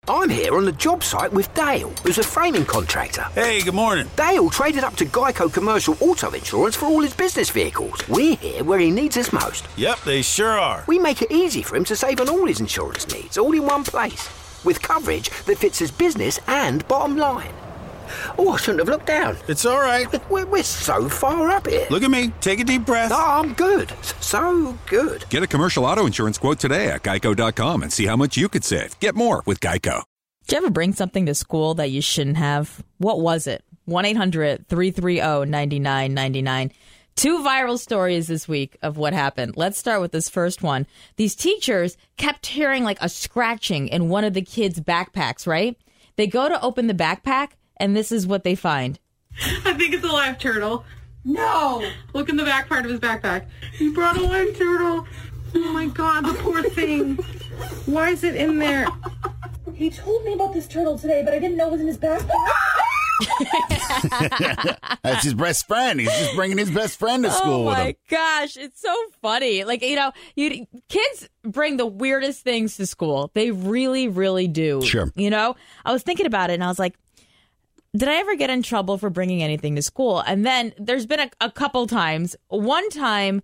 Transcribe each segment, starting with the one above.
I'm here on the job site with Dale, who's a framing contractor. Hey, good morning. Dale traded up to Geico Commercial Auto Insurance for all his business vehicles. We're here where he needs us most. Yep, they sure are. We make it easy for him to save on all his insurance needs, all in one place, with coverage that fits his business and bottom line. Oh, I shouldn't have looked down. It's all right. We're so far up here. Look at me. Take a deep breath. Oh, I'm good. So good. Get a commercial auto insurance quote today at geico.com and see how much you could save. Get more with Geico. Did you ever bring something to school that you shouldn't have? What was it? 1-800-330-9999. 2 viral stories this week of what happened. Let's start with this first one. These teachers kept hearing like a scratching in one of the kids' backpacks, right? They go to open the backpack, and this is what they find. I think it's a live turtle. No! Look in the back part of his backpack. He brought a live turtle. Oh my God, the poor thing. Why is it in there? He told me about this turtle today, but I didn't know it was in his backpack. That's his best friend. He's just bringing his best friend to school with him. Oh my gosh, it's so funny. Like, kids bring the weirdest things to school. They really, really do. Sure. I was thinking about it and I was like, did I ever get in trouble for bringing anything to school? And then there's been a couple times. One time,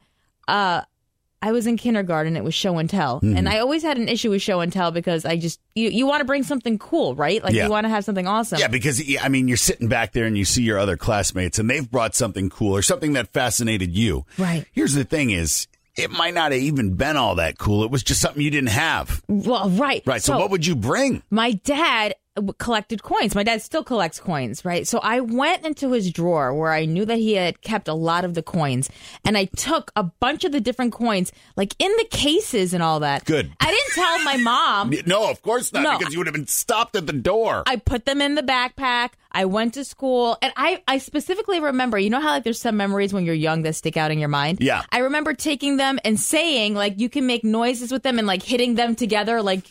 I was in kindergarten. It was show and tell. Mm-hmm. And I always had an issue with show and tell because you want to bring something cool, right? Like you want to have something awesome. Yeah, because, you're sitting back there and you see your other classmates and they've brought something cool or something that fascinated you. Right. Here's the thing is, it might not have even been all that cool. It was just something you didn't have. Well, right. Right. So what would you bring? My dad collected coins. My dad still collects coins, right? So I went into his drawer where I knew that he had kept a lot of the coins, and I took a bunch of the different coins, like in the cases and all that. Good. I didn't tell my mom. No, of course not, because you would have been stopped at the door. I put them in the backpack. I went to school, and I specifically remember, you know how like there's some memories when you're young that stick out in your mind? Yeah. I remember taking them and saying, like, you can make noises with them and, like, hitting them together, like,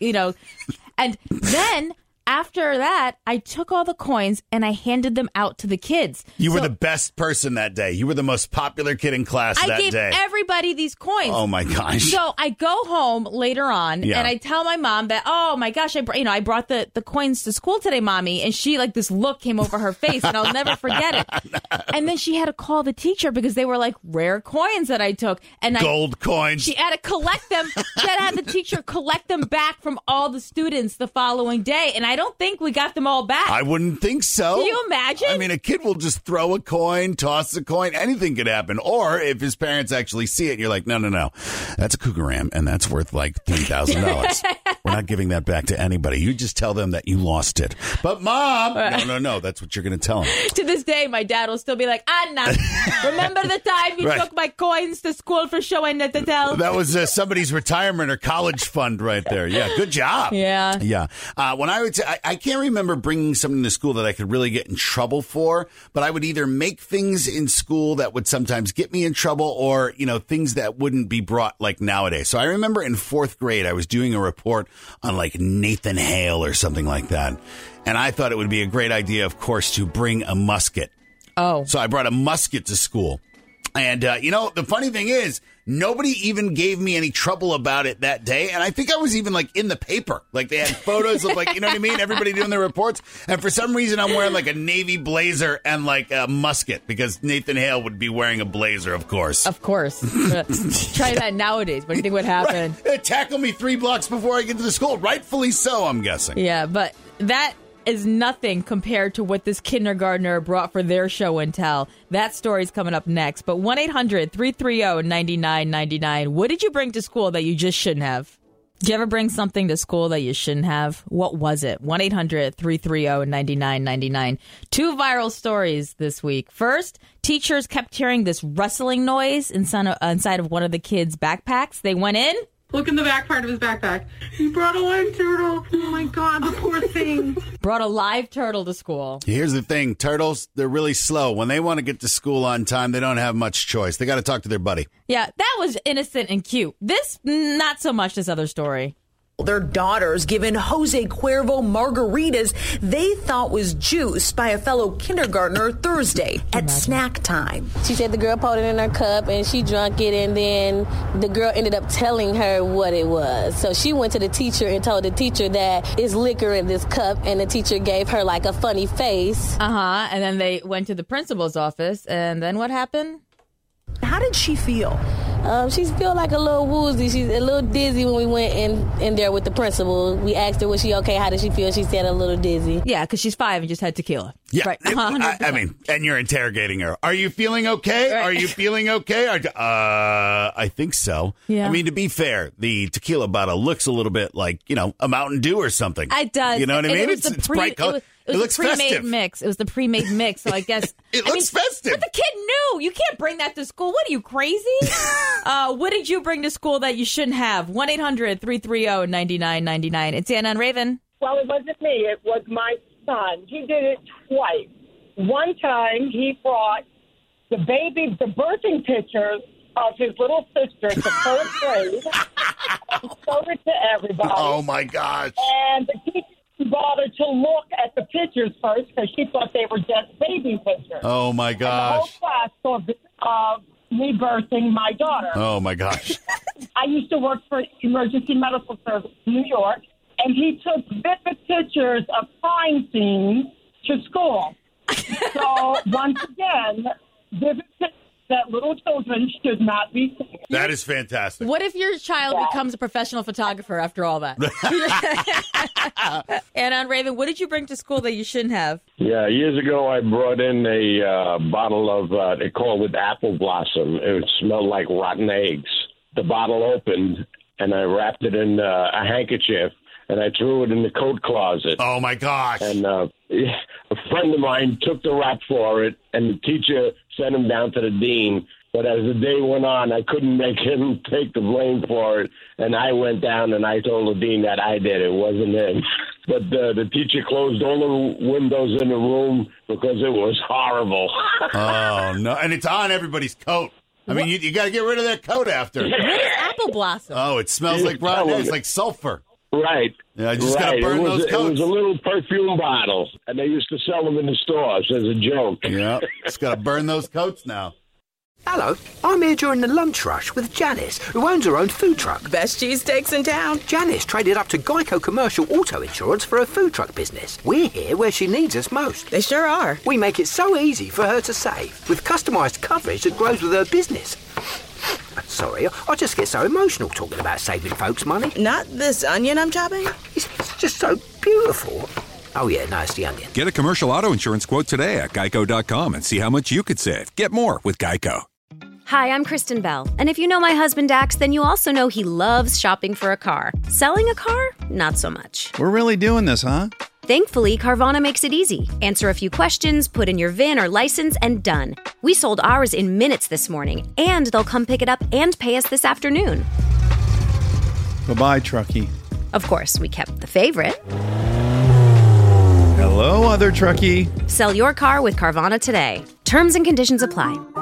and then after that, I took all the coins and I handed them out to the kids. You were the best person that day. You were the most popular kid in class that day. I gave everybody these coins. Oh, my gosh. So I go home later on and I tell my mom that, oh, my gosh, I brought the coins to school today, Mommy. And she, like, this look came over her face and I'll never forget it. And then she had to call the teacher because they were, like, rare coins that I took. And gold coins. She had to collect them. She had to have the teacher collect them back from all the students the following day. And I don't think we got them all back. I wouldn't think so. Can you imagine? I mean, a kid will just throw a coin, toss a coin, anything could happen. Or if his parents actually see it, you're like, no. That's a cougar ram, and that's worth like $3,000. We're not giving that back to anybody. You just tell them that you lost it. But, Mom, no, that's what you're going to tell them. To this day, my dad will still be like, Anna, remember the time you took my coins to school for show and tell? That was somebody's retirement or college fund right there. Yeah, good job. Yeah. Yeah. When I would say, I can't remember bringing something to school that I could really get in trouble for, but I would either make things in school that would sometimes get me in trouble or, things that wouldn't be brought like nowadays. So I remember in 4th grade, I was doing a report on like Nathan Hale or something like that. And I thought it would be a great idea, of course, to bring a musket. Oh. So I brought a musket to school. And, the funny thing is, nobody even gave me any trouble about it that day. And I think I was even like in the paper. Like they had photos of like, you know what I mean? Everybody doing their reports. And for some reason, I'm wearing like a navy blazer and like a musket because Nathan Hale would be wearing a blazer, of course. Of course. Try that nowadays. What do you think would happen? Right. Tackle me 3 blocks before I get to the school. Rightfully so, I'm guessing. Yeah, but that is nothing compared to what this kindergartner brought for their show and tell. That story's coming up next. But 1-800-330-9999. What did you bring to school that you just shouldn't have? Did you ever bring something to school that you shouldn't have? What was it? 1-800-330-9999. 2 viral stories this week. First, teachers kept hearing this rustling noise inside of one of the kids' backpacks. They went in. Look in the back part of his backpack. He brought a live turtle. Oh, my God, the poor thing. Brought a live turtle to school. Here's the thing. Turtles, they're really slow. When they want to get to school on time, they don't have much choice. They got to talk to their buddy. Yeah, that was innocent and cute. This, not so much this other story. Their daughters given Jose Cuervo margaritas they thought was juice by a fellow kindergartner Thursday at snack time. She said the girl poured it in her cup and she drank it, and then the girl ended up telling her what it was. So she went to the teacher and told the teacher that it's liquor in this cup, and the teacher gave her like a funny face. And then they went to the principal's office, and then what happened? How did she feel? She felt like a little woozy. She's a little dizzy when we went in there with the principal. We asked her, was she okay? How did she feel? She said a little dizzy. Yeah, because she's 5 and just had tequila. Yeah, right. I mean, and you're interrogating her. Are you feeling okay? Right. Are you feeling okay? I think so. Yeah. I mean, to be fair, the tequila bottle looks a little bit like, a Mountain Dew or something. It does. You know what I mean? It's bright color. It looks the pre-made festive. mix. It was the pre-made mix, so I guess it looks festive. But the kid knew. You can't bring that to school. What are you, crazy? What did you bring to school that you shouldn't have? 1-800-330-9999. It's Anna and Raven. Well, it wasn't me. It was my son. He did it twice. One time, he brought the birthing pictures of his little sister to first grade. He showed it to everybody. Oh, my gosh. And the teacher didn't bother to look at the pictures first because she thought they were just baby pictures. Oh, my gosh. And the whole class saw this of me birthing my daughter. Oh, my gosh. I used to work for Emergency Medical Service in New York, and he took vivid pictures of crime scenes to school. So, once again, vivid pictures that little children should not be seen. That is fantastic. What if your child becomes a professional photographer after all that? And on Raven, what did you bring to school that you shouldn't have? Yeah, years ago I brought in a bottle of, they call it apple blossom. It smelled like rotten eggs. The bottle opened, and I wrapped it in a handkerchief, and I threw it in the coat closet. Oh, my gosh. And a friend of mine took the rap for it, and the teacher sent him down to the dean. But as the day went on, I couldn't make him take the blame for it. And I went down and I told the dean that I did it. It wasn't him. But the teacher closed all the windows in the room because it was horrible. Oh, no. And it's on everybody's coat. I mean, you got to get rid of that coat after. What is apple blossom? Oh, it smells like rotten eggs, like sulfur. Right. Yeah, you just got to burn those coats. It was a little perfume bottle, and they used to sell them in the stores as a joke. Yeah, just got to burn those coats now. Hello, I'm here during the lunch rush with Janice, who owns her own food truck. Best cheesesteaks in town. Janice traded up to Geico Commercial Auto Insurance for her food truck business. We're here where she needs us most. They sure are. We make it so easy for her to save, with customised coverage that grows with her business. Sorry, I just get so emotional talking about saving folks money. Not this onion I'm chopping? It's just so beautiful. Oh, yeah, no, it's the onion. Get a commercial auto insurance quote today at geico.com and see how much you could save. Get more with Geico. Hi, I'm Kristen Bell. And if you know my husband Dax, then you also know he loves shopping for a car. Selling a car? Not so much. We're really doing this, huh? Thankfully, Carvana makes it easy. Answer a few questions, put in your VIN or license, and done. We sold ours in minutes this morning, and they'll come pick it up and pay us this afternoon. Bye-bye, truckie. Of course, we kept the favorite. Hello, other truckie. Sell your car with Carvana today. Terms and conditions apply.